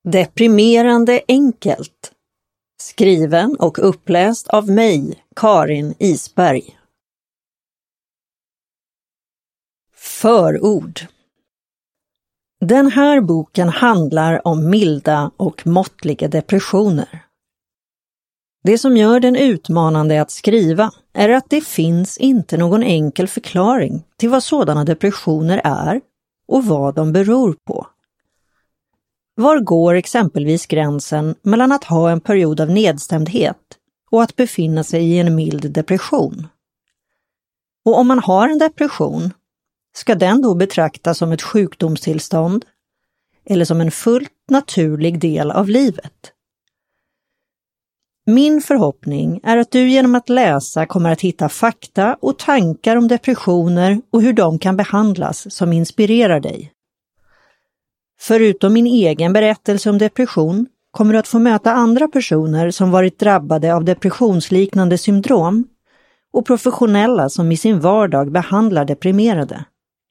Deprimerande enkelt. Skriven och uppläst av mig, Karin Isberg. Förord. Den här boken handlar om milda och måttliga depressioner. Det som gör den utmanande att skriva är att det finns inte någon enkel förklaring till vad sådana depressioner är och vad de beror på. Var går exempelvis gränsen mellan att ha en period av nedstämdhet och att befinna sig i en mild depression? Och om man har en depression, ska den då betraktas som ett sjukdomstillstånd eller som en fullt naturlig del av livet? Min förhoppning är att du genom att läsa kommer att hitta fakta och tankar om depressioner och hur de kan behandlas som inspirerar dig. Förutom min egen berättelse om depression kommer du att få möta andra personer som varit drabbade av depressionsliknande syndrom och professionella som i sin vardag behandlar deprimerade.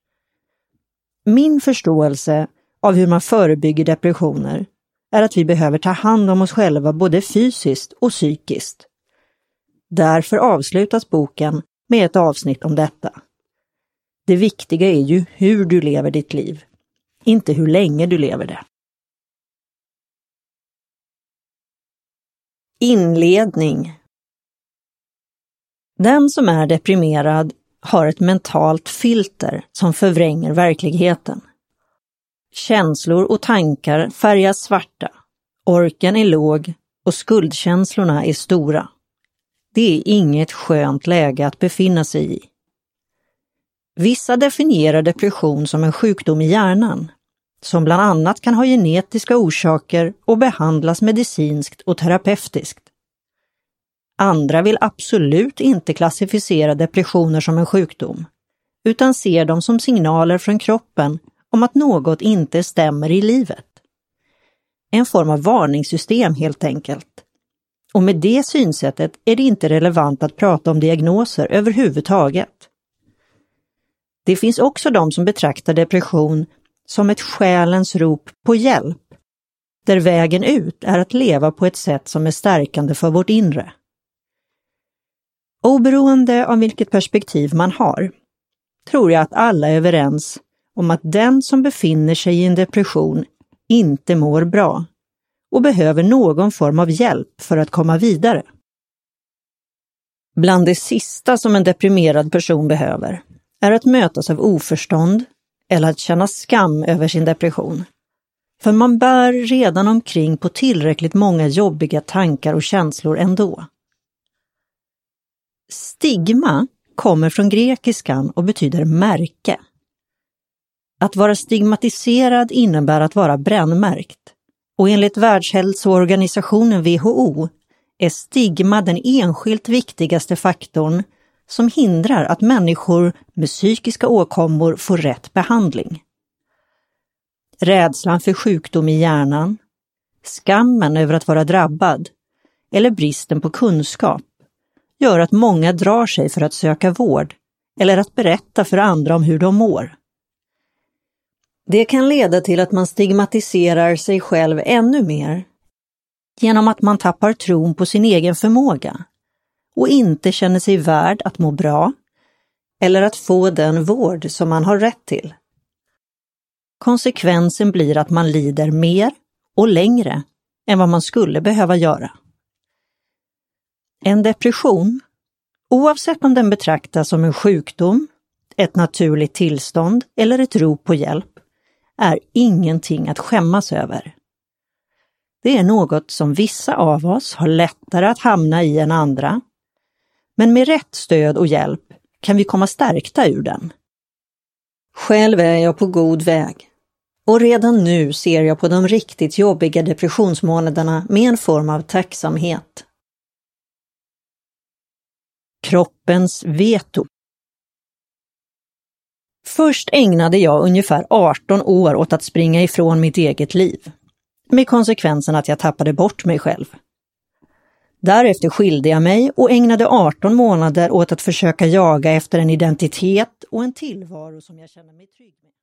Min förståelse av hur man förebygger depressioner är att vi behöver ta hand om oss själva både fysiskt och psykiskt. Därför avslutas boken med ett avsnitt om detta. Det viktiga är ju hur du lever ditt liv, inte hur länge du lever det. Inledning. Den som är deprimerad har ett mentalt filter som förvränger verkligheten. Känslor och tankar färgas svarta, orken är låg och skuldkänslorna är stora. Det är inget skönt läge att befinna sig i. Vissa definierar depression som en sjukdom i hjärnan, som bland annat kan ha genetiska orsaker och behandlas medicinskt och terapeutiskt. Andra vill absolut inte klassificera depressioner som en sjukdom, utan ser dem som signaler från kroppen om att något inte stämmer i livet. En form av varningssystem helt enkelt. Och med det synsättet är det inte relevant att prata om diagnoser överhuvudtaget. Det finns också de som betraktar depression som ett själens rop på hjälp, där vägen ut är att leva på ett sätt som är stärkande för vårt inre. Oberoende av vilket perspektiv man har, tror jag att alla är överens om att den som befinner sig i en depression inte mår bra och behöver någon form av hjälp för att komma vidare. Bland det sista som en deprimerad person behöver är att mötas av oförstånd eller att känna skam över sin depression. För man bär redan omkring på tillräckligt många jobbiga tankar och känslor ändå. Stigma kommer från grekiskan och betyder märke. Att vara stigmatiserad innebär att vara brännmärkt. Och enligt Världshälsoorganisationen WHO är stigma den enskilt viktigaste faktorn som hindrar att människor med psykiska åkommor får rätt behandling. Rädslan för sjukdom i hjärnan, skammen över att vara drabbad eller bristen på kunskap gör att många drar sig för att söka vård eller att berätta för andra om hur de mår. Det kan leda till att man stigmatiserar sig själv ännu mer genom att man tappar tron på sin egen förmåga och inte känner sig värd att må bra eller att få den vård som man har rätt till. Konsekvensen blir att man lider mer och längre än vad man skulle behöva göra. En depression, oavsett om den betraktas som en sjukdom, ett naturligt tillstånd eller ett rop på hjälp, är ingenting att skämmas över. Det är något som vissa av oss har lättare att hamna i än andra, men med rätt stöd och hjälp kan vi komma stärkta ur den. Själv är jag på god väg och redan nu ser jag på de riktigt jobbiga depressionsmånaderna med en form av tacksamhet. Kroppens veto. Först ägnade jag ungefär 18 år åt att springa ifrån mitt eget liv, med konsekvensen att jag tappade bort mig själv. Därefter skilde jag mig och ägnade 18 månader åt att försöka jaga efter en identitet och en tillvaro som jag känner mig trygg med.